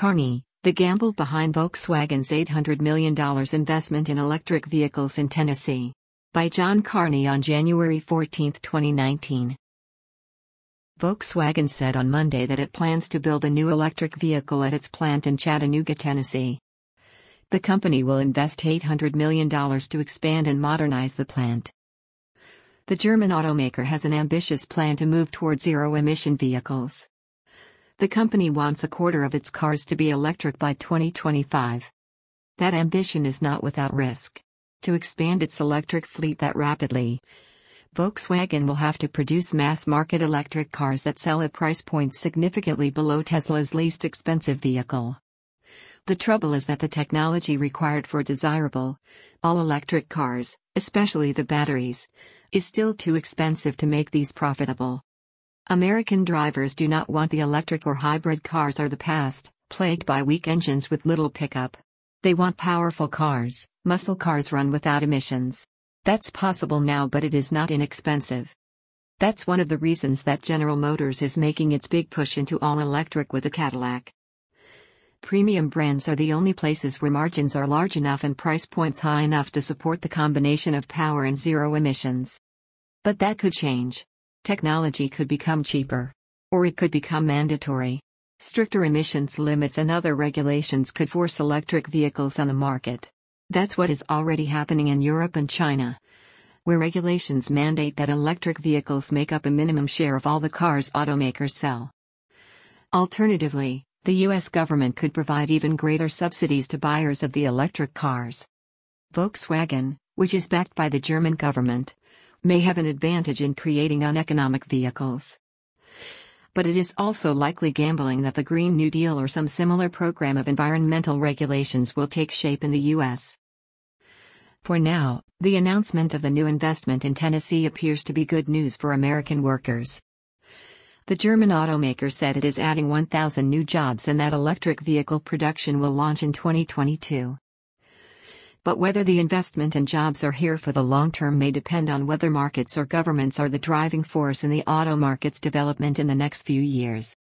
Carney, the gamble behind Volkswagen's $800 million investment in electric vehicles in Tennessee. By John Carney on January 14, 2019. Volkswagen said on Monday that it plans to build a new electric vehicle at its plant in Chattanooga, Tennessee. The company will invest $800 million to expand and modernize the plant. The German automaker has an ambitious plan to move toward zero-emission vehicles. The company wants a quarter of its cars to be electric by 2025. That ambition is not without risk. To expand its electric fleet that rapidly, Volkswagen will have to produce mass-market electric cars that sell at price points significantly below Tesla's least expensive vehicle. The trouble is that the technology required for desirable, all-electric cars, especially the batteries, is still too expensive to make these profitable. American drivers do not want the electric or hybrid cars of the past, plagued by weak engines with little pickup. They want powerful cars, muscle cars run without emissions. That's possible now, but it is not inexpensive. That's one of the reasons that General Motors is making its big push into all-electric with the Cadillac. Premium brands are the only places where margins are large enough and price points high enough to support the combination of power and zero emissions. But that could change. Technology could become cheaper. Or it could become mandatory. Stricter emissions limits and other regulations could force electric vehicles on the market. That's what is already happening in Europe and China, where regulations mandate that electric vehicles make up a minimum share of all the cars automakers sell. Alternatively, the U.S. government could provide even greater subsidies to buyers of the electric cars. Volkswagen, which is backed by the German government, may have an advantage in creating uneconomic vehicles. But it is also likely gambling that the Green New Deal or some similar program of environmental regulations will take shape in the U.S. For now, the announcement of the new investment in Tennessee appears to be good news for American workers. The German automaker said it is adding 1,000 new jobs and that electric vehicle production will launch in 2022. But whether the investment and jobs are here for the long term may depend on whether markets or governments are the driving force in the auto market's development in the next few years.